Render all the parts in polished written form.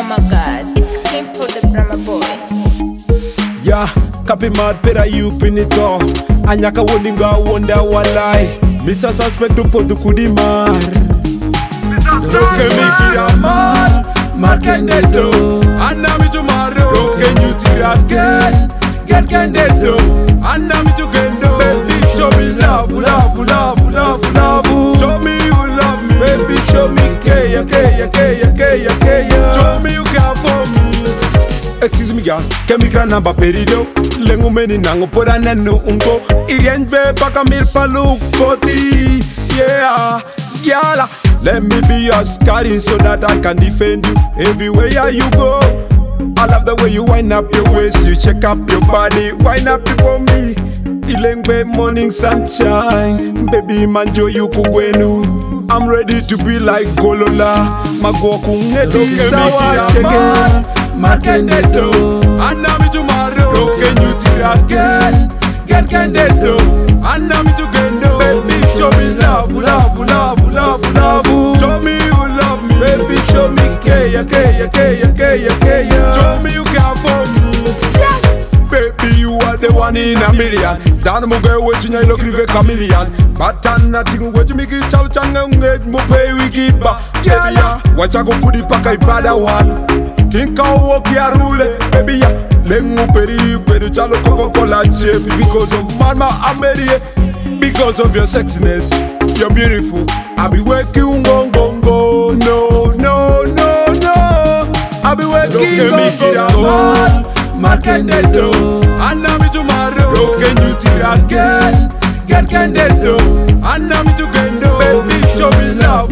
my god, it's Kim for the Brahma boy. Yeah, copy mad pera you pinito. Anyaka woninga wonder walai. Misa suspect to put the kudimar. Look at me kira mar can they do? And now me tomorrow. Look at you tira get can they do? And now me to gendo. Baby show me love. Show me you love me. Baby show me care. Show me you care for me. Excuse me girl, kemikra namba perido. Lengu meni nango pora nenu ungo. Irienve paka milpalu koti. Yeah, gyala. Let me be your scarring so that I can defend you everywhere you go. I love the way you wind up your waist, you check up your body, wind up before me. Ilengwe morning sunshine, baby manjo you kugwenu. I'm ready to be like Golola, magoku ngeti sawa cheke. Markende do, anami tomorrow. Loken you tira get can they do? Anami to gendo. Baby show me love. Show me you love me. Baby show me care. Show me you care for me. Baby you are the one in a million. Dan mo girl we chinya ilo krive chameleon. Batan nothing we to make it chal changa ngej mo pay we give back. Yeah, wacha go put the paka ipada wall. Think I walk ya rule, baby ya. Lengu peri chalo Coca-Cola chip. Because of mama Amerie, because of your sexiness, you're beautiful. I'll be working go. No. I'll be working go. Markende do, and now me tomorrow. Loken you tira get can they do? And now me to gendo. Baby show me love.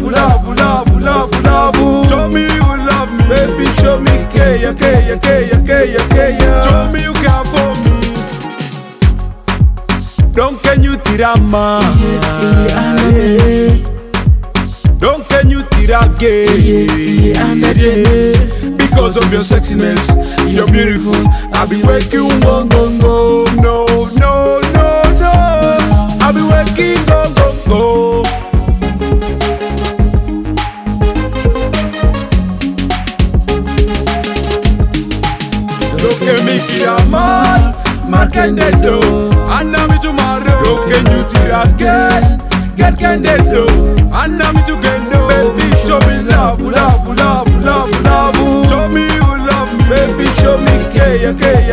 Show me you love me. Baby show me care. Show me you care for me. Don't can you tirama? Don't can you tirage? Because of your sexiness, you're beautiful. I'll be working go. No. I'll be working go. Look at me, kira mar can they do? And now me tomorrow. Look at you tira get can they do? And now me to gendo. Baby show me love. Show me you love me. Baby show me care.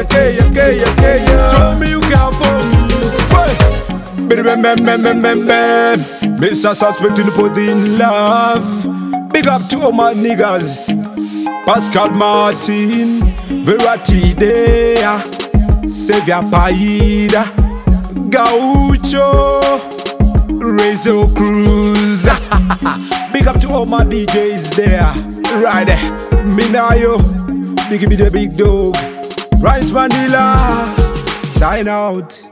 Show me you care for me. Bam. Mr. Suspect in the in love. Big up to all my niggas. Pascal Martin, Verati Dea, Sevia Paida, Gaucho, Rezo Cruz. Big up to all my DJs there. Right there. Minayo, Biggie be the big dog. Rice Mandela, sign out.